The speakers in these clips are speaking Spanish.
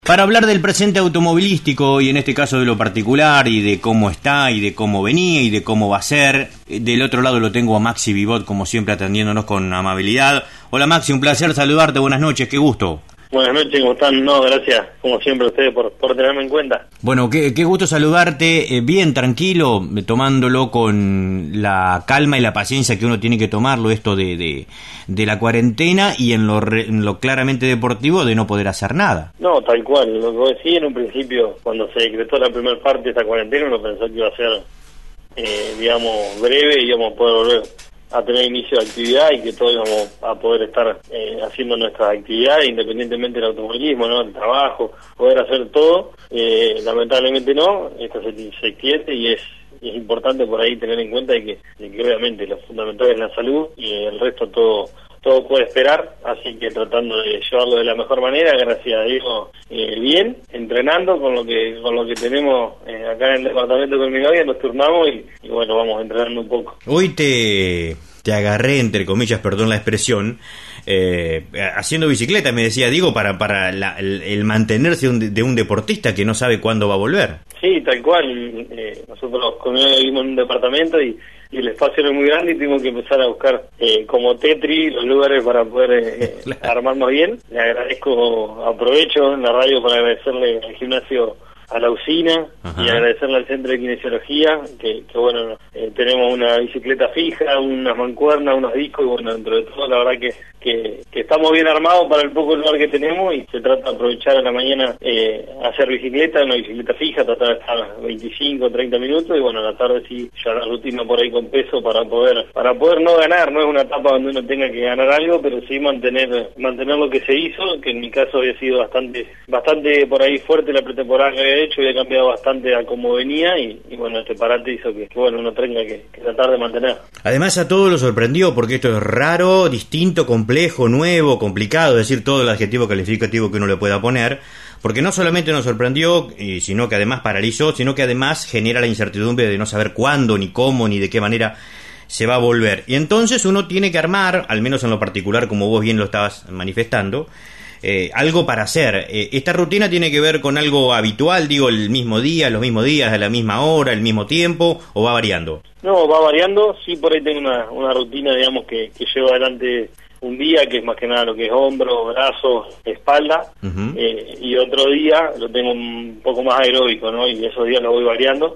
Para hablar del presente automovilístico y en este caso de lo particular y de cómo está y de cómo venía y de cómo va a ser, del otro lado lo tengo a Maxi Vivot, como siempre atendiéndonos con amabilidad. Hola Maxi, un placer saludarte, buenas noches, qué gusto. Buenas noches, ¿cómo están? No, gracias, como siempre, a ustedes por tenerme en cuenta. Bueno, qué gusto saludarte, bien tranquilo, tomándolo con la calma y la paciencia que uno tiene que tomarlo, esto de la cuarentena y en lo claramente deportivo de no poder hacer nada. No, tal cual, lo que decía en un principio, cuando se decretó la primera parte de esta cuarentena, uno pensó que iba a ser, breve y íbamos a poder volver a tener inicio de actividad y que todos íbamos a poder estar haciendo nuestras actividades independientemente del automovilismo, ¿no? El trabajo, poder hacer todo. Lamentablemente no, esto se extiende y es importante por ahí tener en cuenta de que obviamente lo fundamental es la salud y el resto todo puede esperar, así que tratando de llevarlo de la mejor manera, gracias a Dios, bien, entrenando con lo que tenemos acá en el departamento con mi novia, nos turnamos y bueno, vamos entrenando un poco. Hoy te agarré, entre comillas, perdón la expresión, haciendo bicicleta, me decía, digo, para el mantenerse de un deportista que no sabe cuándo va a volver. Sí, tal cual, nosotros con mi novia vivimos en un departamento y el espacio era muy grande y tuvimos que empezar a buscar como Tetris los lugares para poder armarnos bien. Le agradezco, aprovecho en la radio para agradecerle al gimnasio, a la usina. Ajá. Y agradecerle al centro de kinesiología que bueno, tenemos una bicicleta fija, unas mancuernas, unos discos y bueno, dentro de todo la verdad que estamos bien armados para el poco lugar que tenemos y se trata de aprovechar a la mañana hacer bicicleta, una bicicleta fija, tratar de estar 25, 30 minutos y bueno, a la tarde sí ya la rutina por ahí con peso para poder no ganar, no es una etapa donde uno tenga que ganar algo, pero sí mantener lo que se hizo, que en mi caso había sido bastante por ahí fuerte la pretemporada que había hecho, había cambiado bastante a cómo venía y bueno, este parate hizo que bueno, uno tenga que tratar de mantener. Además a todos lo sorprendió porque esto es raro, distinto, complejo, nuevo, complicado, es decir, todo el adjetivo calificativo que uno le pueda poner, porque no solamente nos sorprendió, sino que además paralizó, sino que además genera la incertidumbre de no saber cuándo, ni cómo, ni de qué manera se va a volver. Y entonces uno tiene que armar, al menos en lo particular, como vos bien lo estabas manifestando, algo para hacer. Esta rutina tiene que ver con algo habitual, digo, el mismo día, los mismos días, a la misma hora, el mismo tiempo, ¿o va variando? No, va variando, sí, por ahí tengo una rutina, digamos, que llevo adelante un día, que es más que nada lo que es hombro, brazos, espalda, uh-huh. Y otro día lo tengo un poco más aeróbico, ¿no? Y esos días lo voy variando.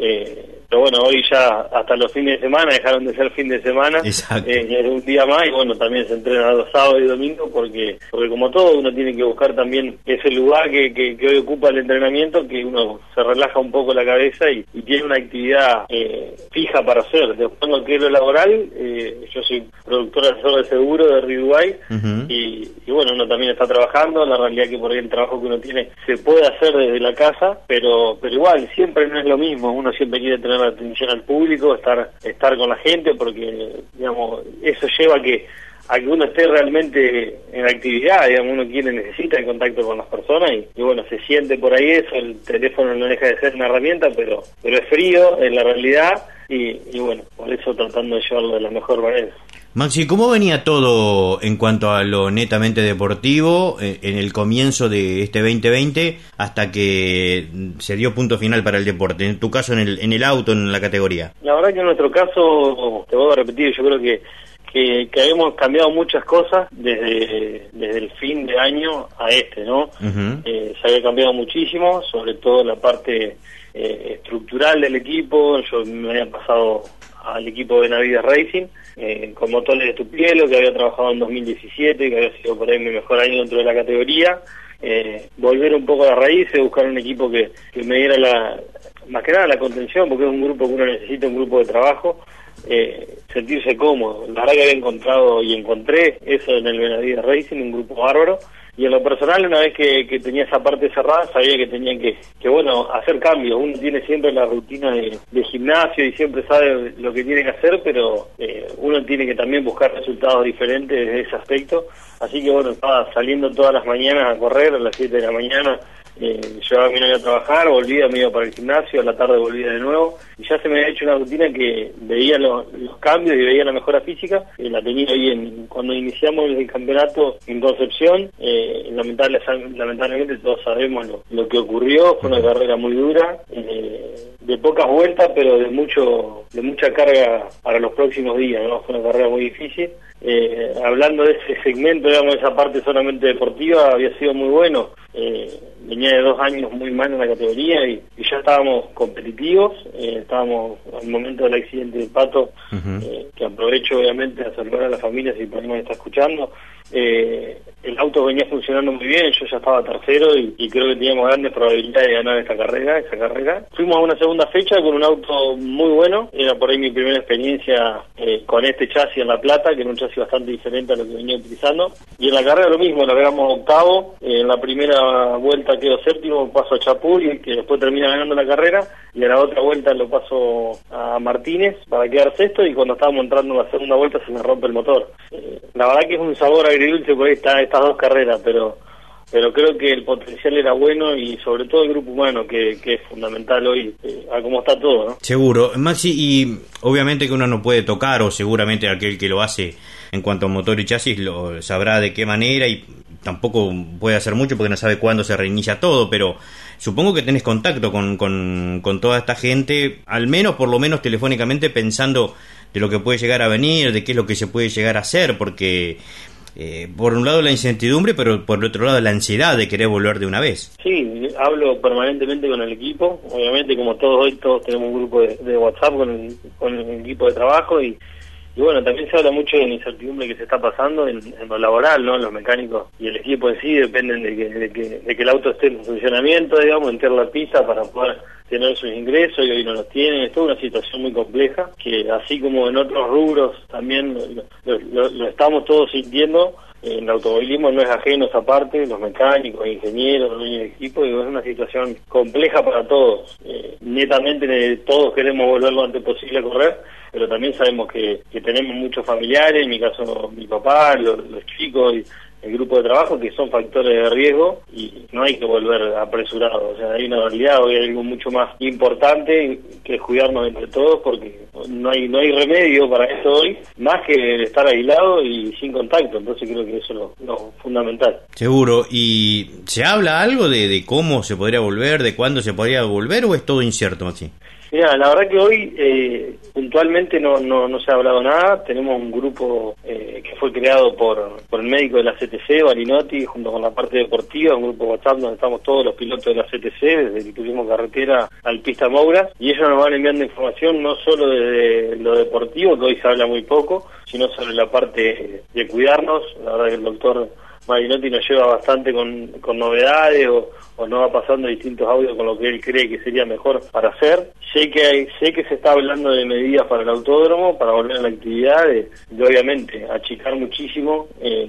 Pero bueno, hoy ya hasta los fines de semana dejaron de ser fin de semana, es un día más y bueno, también se entrena los sábados y domingos porque como todo uno tiene que buscar también ese lugar que hoy ocupa el entrenamiento, que uno se relaja un poco la cabeza y tiene una actividad fija para hacer. Después en lo que es lo laboral, yo soy productor asesor de seguro de Ridway, uh-huh. y bueno, uno también está trabajando, la realidad que por ahí el trabajo que uno tiene se puede hacer desde la casa, pero igual siempre no es lo mismo, uno siempre quiere tener la atención al público, estar con la gente, porque digamos eso lleva a que uno esté realmente en actividad, digamos, uno necesita el contacto con las personas y bueno, se siente por ahí eso, el teléfono no deja de ser una herramienta, pero es frío en la realidad y bueno, por eso tratando de llevarlo de la mejor manera. Maxi, ¿cómo venía todo en cuanto a lo netamente deportivo en el comienzo de este 2020 hasta que se dio punto final para el deporte? En tu caso, en el auto, en la categoría. La verdad que en nuestro caso, te voy a repetir, yo creo que hemos cambiado muchas cosas desde el fin de año a ¿no? Uh-huh. Se había cambiado muchísimo, sobre todo la parte estructural del equipo. Yo me había pasado al equipo de Navides Racing, con motores de Tupielo, que había trabajado en 2017, que había sido por ahí mi mejor año dentro de la categoría. Volver un poco a las raíces, buscar un equipo que me diera más que nada la contención, porque es un grupo que uno necesita, un grupo de trabajo, sentirse cómodo. La verdad que había encontrado y encontré eso en el Benavides Racing, un grupo bárbaro. Y en lo personal, una vez que tenía esa parte cerrada, sabía que tenía que bueno, hacer cambios. Uno tiene siempre la rutina de gimnasio y siempre sabe lo que tiene que hacer, pero uno tiene que también buscar resultados diferentes desde ese aspecto. Así que bueno, estaba saliendo todas las mañanas a correr a las 7 de la mañana, llevaba a mi novia a trabajar, volvía, me iba para el gimnasio, a la tarde volvía de nuevo, y ya se me había hecho una rutina que veía los cambios y veía la mejora física, la tenía ahí cuando iniciamos el campeonato en Concepción. Lamentablemente todos sabemos lo que ocurrió, fue una carrera muy dura, de pocas vueltas, pero de mucha carga para los próximos días, ¿no? Fue una carrera muy difícil. Hablando de ese segmento, digamos, esa parte solamente deportiva, había sido muy bueno. Venía de 2 años muy mal en la categoría y ya estábamos competitivos. Estábamos al momento del accidente del Pato, que aprovecho obviamente a saludar a la familia si por ahí me está escuchando. El auto venía funcionando muy bien, yo ya estaba tercero y creo que teníamos grandes probabilidades de ganar esa carrera. Fuimos a una segunda fecha con un auto muy bueno, era por ahí mi primera experiencia con este chasis en La Plata, que era un chasis bastante diferente a lo que venía utilizando, y en la carrera lo mismo, largamos octavo, en la primera vuelta quedó séptimo, paso a Chapur, que después termina ganando la carrera, y en la otra vuelta lo paso a Martínez para quedar sexto, y cuando estábamos entrando en la segunda vuelta se me rompe el motor. La verdad que es un sabor agridulce por ahí estas 2 carreras, pero creo que el potencial era bueno y sobre todo el grupo humano que es fundamental hoy a cómo está todo, ¿no? Seguro, Maxi, y obviamente que uno no puede tocar, o seguramente aquel que lo hace en cuanto a motor y chasis lo sabrá de qué manera, y tampoco puede hacer mucho porque no sabe cuándo se reinicia todo, pero supongo que tenés contacto con toda esta gente, al menos por lo menos telefónicamente, pensando de lo que puede llegar a venir, de qué es lo que se puede llegar a hacer, porque por un lado la incertidumbre, pero por el otro lado la ansiedad de querer volver de una vez. Sí, hablo permanentemente con el equipo, obviamente como todos tenemos un grupo de WhatsApp con el equipo de trabajo y bueno, también se habla mucho de la incertidumbre que se está pasando en lo laboral, ¿no? Los mecánicos y el equipo en sí dependen de que el auto esté en funcionamiento, digamos, en tierra la pista para poder tener sus ingresos, y hoy no los tienen. Es toda una situación muy compleja, que así como en otros rubros también lo estamos todos sintiendo. En el automovilismo no es ajeno esa parte, los mecánicos, ingenieros, dueños de equipo, y es una situación compleja para todos. Netamente todos queremos volver lo antes posible a correr, pero también sabemos que tenemos muchos familiares, en mi caso mi papá, los chicos y el grupo de trabajo, que son factores de riesgo y no hay que volver apresurado. O sea, hay una realidad, hoy hay algo mucho más importante que es cuidarnos entre todos, porque no hay remedio para esto hoy, más que estar aislado y sin contacto. Entonces creo que eso es lo fundamental. Seguro. ¿Y se habla algo de cómo se podría volver, de cuándo se podría volver, o es todo incierto, Maxi? Mira, la verdad que hoy puntualmente no se ha hablado nada. Tenemos un grupo que fue creado por el médico de la CTC, Balinotti, junto con la parte deportiva, un grupo WhatsApp donde estamos todos los pilotos de la CTC, desde el turismo carretera al pista Moura, y ellos nos van enviando información no solo de lo deportivo, que hoy se habla muy poco, sino sobre la parte de cuidarnos. La verdad que el doctor Marinotti nos lleva bastante con novedades o nos va pasando distintos audios con lo que él cree que sería mejor para hacer. Sé que se está hablando de medidas para el autódromo, para volver a la actividad, de obviamente achicar muchísimo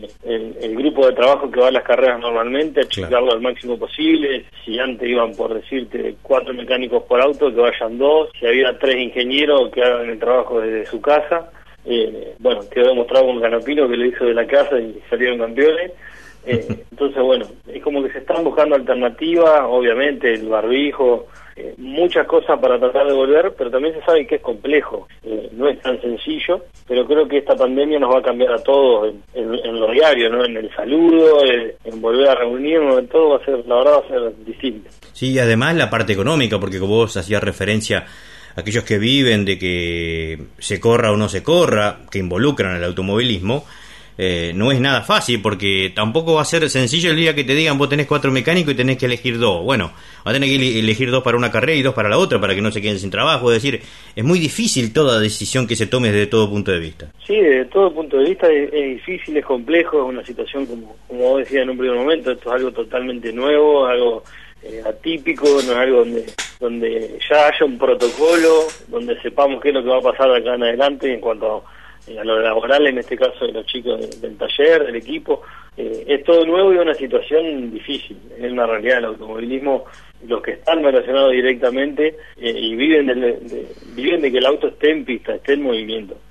el grupo de trabajo que va a las carreras normalmente, achicarlo al máximo posible. Si antes iban, por decirte, 4 mecánicos por auto, que vayan 2. Si había 3 ingenieros, que hagan el trabajo desde su casa. Bueno, quedó demostrado con Canapino, que lo hizo de la casa y salieron campeones. Entonces, bueno, es como que se están buscando alternativas, obviamente el barbijo, muchas cosas para tratar de volver, pero también se sabe que es complejo, no es tan sencillo, pero creo que esta pandemia nos va a cambiar a todos en lo diario, ¿no? En el saludo, en volver a reunirnos, en todo la verdad va a ser distinto. Sí, y además la parte económica, porque como vos hacías referencia, aquellos que viven de que se corra o no se corra, que involucran al automovilismo, no es nada fácil, porque tampoco va a ser sencillo el día que te digan vos tenés 4 mecánicos y tenés que elegir 2. Bueno, va a tener que elegir 2 para una carrera y 2 para la otra, para que no se queden sin trabajo. Es decir, es muy difícil toda decisión que se tome desde todo punto de vista. Sí, desde todo punto de vista es difícil, es complejo, es una situación como vos decías en un primer momento, esto es algo totalmente nuevo, algo atípico, no es algo donde ya haya un protocolo, donde sepamos qué es lo que va a pasar de acá en adelante en cuanto a lo laboral, en este caso de los chicos del taller, del equipo. Es todo nuevo y una situación difícil. Es una realidad del automovilismo. Los que están relacionados directamente y viven de que el auto esté en pista, esté en movimiento.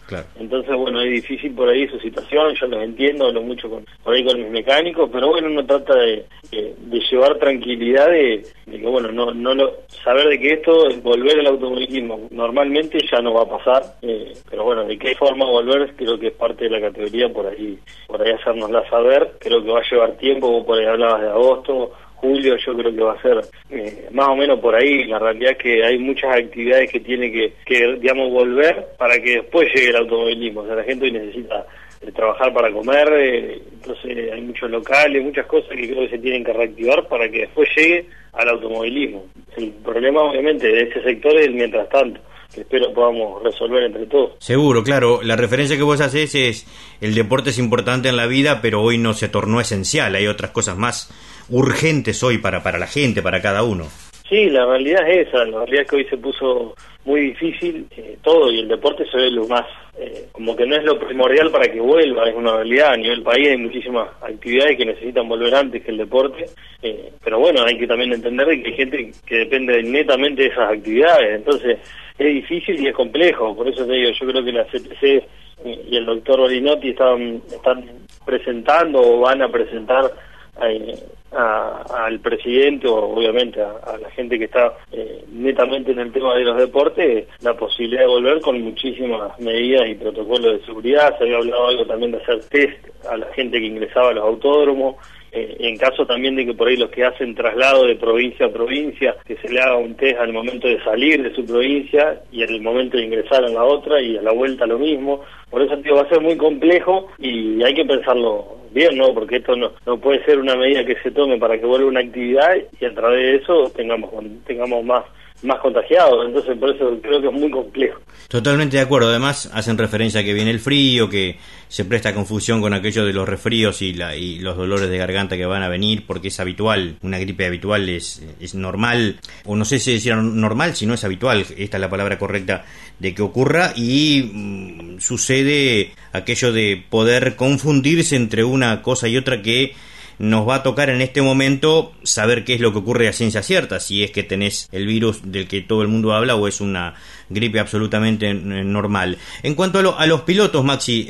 Claro. Entonces, bueno, es difícil por ahí su situación, yo los entiendo, hablo mucho por ahí con mis mecánicos, pero bueno, uno trata de llevar tranquilidad de que, bueno, saber de que esto, volver al automovilismo, normalmente ya no va a pasar, pero bueno, de qué forma volver, creo que es parte de la categoría, por ahí hacérnosla saber, creo que va a llevar tiempo, vos por ahí hablabas de agosto, julio, yo creo que va a ser más o menos por ahí. La realidad es que hay muchas actividades que tiene que digamos, volver para que después llegue el automovilismo. O sea, la gente hoy necesita trabajar para comer, entonces hay muchos locales, muchas cosas que creo que se tienen que reactivar para que después llegue al automovilismo. El problema, obviamente, de ese sector es el mientras tanto, que espero podamos resolver entre todos. Seguro, claro. La referencia que vos haces es el deporte es importante en la vida, pero hoy no se tornó esencial. Hay otras cosas más urgentes hoy para la gente, para cada uno. Sí, la realidad es esa. La realidad es que hoy se puso muy difícil todo, y el deporte se ve lo más, como que no es lo primordial para que vuelva, es una realidad. A nivel país hay muchísimas actividades que necesitan volver antes que el deporte, pero bueno, hay que también entender que hay gente que depende netamente de esas actividades, entonces es difícil y es complejo. Por eso te digo, yo creo que la CTC y el doctor Barinotti están presentando o van a presentar al presidente, o obviamente a la gente que está netamente en el tema de los deportes, la posibilidad de volver con muchísimas medidas y protocolos de seguridad. Se había hablado algo también de hacer test a la gente que ingresaba a los autódromos, en caso también de que por ahí los que hacen traslado de provincia a provincia, que se le haga un test al momento de salir de su provincia y en el momento de ingresar en la otra, y a la vuelta lo mismo. Por eso, tío, va a ser muy complejo y hay que pensarlo bien, ¿no? Porque esto no puede ser una medida que se tome para que vuelva una actividad y a través de eso tengamos más contagiados. Entonces, por eso creo que es muy complejo. Totalmente de acuerdo. Además, hacen referencia a que viene el frío, que se presta confusión con aquello de los resfríos y los dolores de garganta que van a venir, porque es habitual. Una gripe habitual es normal, o no sé si decir normal, si no es habitual, esta es la palabra correcta, de que ocurra, y sucede aquello de poder confundirse entre una cosa y otra, que nos va a tocar en este momento saber qué es lo que ocurre a ciencia cierta, si es que tenés el virus del que todo el mundo habla o es una gripe absolutamente normal. En cuanto a los pilotos, Maxi,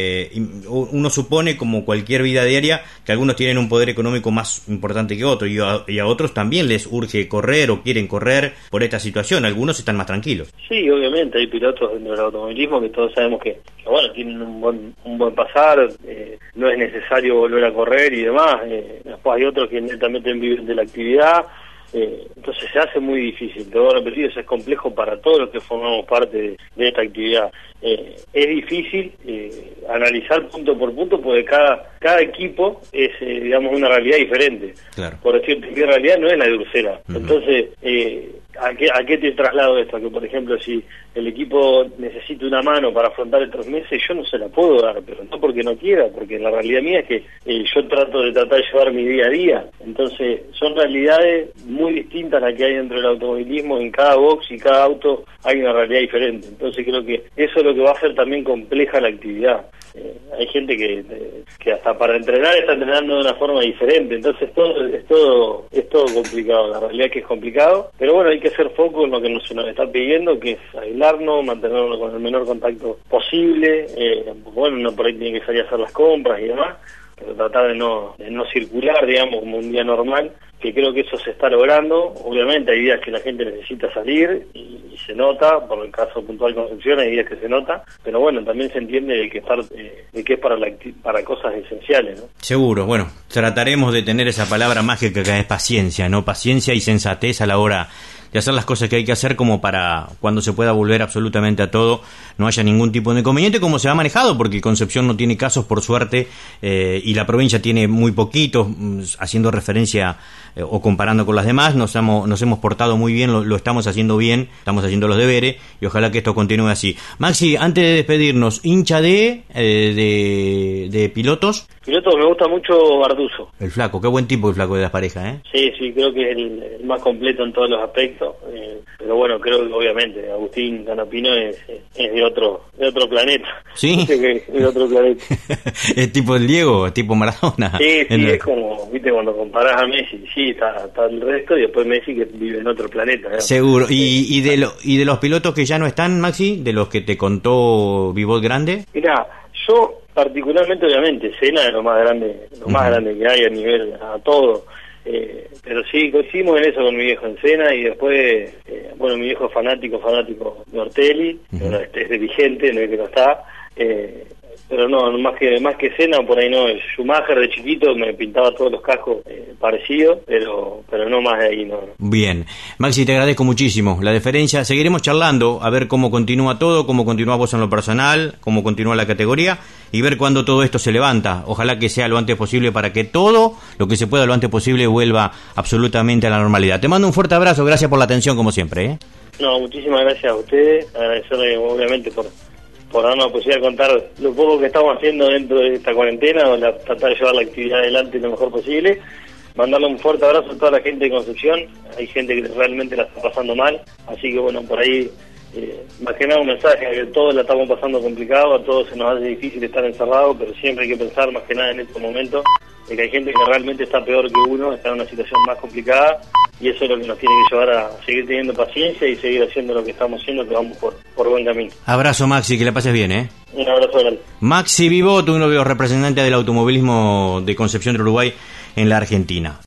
uno supone, como cualquier vida diaria, que algunos tienen un poder económico más importante que otros, y a otros también les urge correr o quieren correr por esta situación. Algunos están más tranquilos. Sí, obviamente hay pilotos dentro del automovilismo que todos sabemos que bueno, tienen un buen pasar, no es necesario volver a correr y demás. Después hay otros que netamente viven de la actividad, entonces se hace muy difícil. Te voy a repetir, eso es complejo para todos los que formamos parte de esta actividad. Es difícil analizar punto por punto, porque cada equipo es, digamos, una realidad diferente. Claro. Por decirte, mi realidad no es la de Ursera. Uh-huh. Entonces, ¿a qué te traslado esto? Que, por ejemplo, si el equipo necesita una mano para afrontar estos meses, yo no se la puedo dar, pero no porque no quiera, porque la realidad mía es que yo trato de llevar mi día a día. Entonces, son realidades muy distintas las que hay dentro del automovilismo. En cada box y cada auto hay una realidad diferente. Entonces, creo que eso es lo que va a hacer también compleja la actividad. Hay gente que hasta para entrenar está entrenando de una forma diferente, entonces es todo complicado. La realidad es que es complicado, pero bueno, hay que hacer foco en lo que se nos está pidiendo, que es aislarnos, mantenernos con el menor contacto posible. Bueno, uno por ahí tiene que salir a hacer las compras y demás, pero tratar de no circular, digamos, como un día normal, que creo que eso se está logrando. Obviamente hay días que la gente necesita salir y se nota, por el caso puntual Concepción hay días que se nota, pero bueno, también se entiende de que es para cosas esenciales, ¿no? Seguro. Bueno, trataremos de tener esa palabra mágica que es paciencia, ¿no? Paciencia y sensatez a la hora de hacer las cosas que hay que hacer, como para cuando se pueda volver absolutamente a todo no haya ningún tipo de inconveniente, como se ha manejado, porque Concepción no tiene casos, por suerte, y la provincia tiene muy poquitos. Haciendo referencia o comparando con las demás, nos hemos portado muy bien, lo estamos haciendo bien, estamos haciendo los deberes, y ojalá que esto continúe así. Maxi, antes de despedirnos, hincha de pilotos. Pilotos, me gusta mucho Barduzo. El flaco, qué buen tipo el flaco de las parejas, ¿eh? Sí, creo que es el más completo en todos los aspectos. Pero pero bueno, creo que obviamente Agustín Canapino es de otro planeta. Sí. Es de otro planeta. Es tipo el Diego, es tipo Maradona. Sí, es como, viste, cuando comparás a Messi, sí, está el resto, y después Messi que vive en otro planeta, ¿no? Seguro. ¿Y de los pilotos que ya no están, Maxi, de los que te contó Vivot Grande? Mirá, yo particularmente, obviamente, Senna es lo más grande que hay a nivel, a todo. Pero sí, coincidimos en eso con mi viejo en Senna, y después, bueno, mi viejo es fanático de Ortelli, bueno, es dirigente, no es que no está, pero no, más que Senna, por ahí no. Schumacher de chiquito me pintaba todos los cascos parecidos, pero no más de ahí, no. Bien, Maxi, te agradezco muchísimo la deferencia. Seguiremos charlando a ver cómo continúa todo, cómo continúa vos en lo personal, cómo continúa la categoría, y ver cuándo todo esto se levanta. Ojalá que sea lo antes posible para que todo lo que se pueda lo antes posible vuelva absolutamente a la normalidad. Te mando un fuerte abrazo, gracias por la atención como siempre. No, muchísimas gracias a ustedes, agradecerle obviamente por darnos la posibilidad de contar lo poco que estamos haciendo dentro de esta cuarentena, o tratar de llevar la actividad adelante lo mejor posible. Mandarle un fuerte abrazo a toda la gente de Concepción. Hay gente que realmente la está pasando mal, así que bueno, por ahí más que nada un mensaje, que todos la estamos pasando complicado, a todos se nos hace difícil estar encerrados, pero siempre hay que pensar más que nada en estos momentos de que hay gente que realmente está peor que uno, está en una situación más complicada, y eso es lo que nos tiene que llevar a seguir teniendo paciencia y seguir haciendo lo que estamos haciendo, que vamos por buen camino. Abrazo, Maxi, que la pases bien, Un abrazo grande. Maxi Vivot, uno de los representantes del automovilismo de Concepción del Uruguay en la Argentina.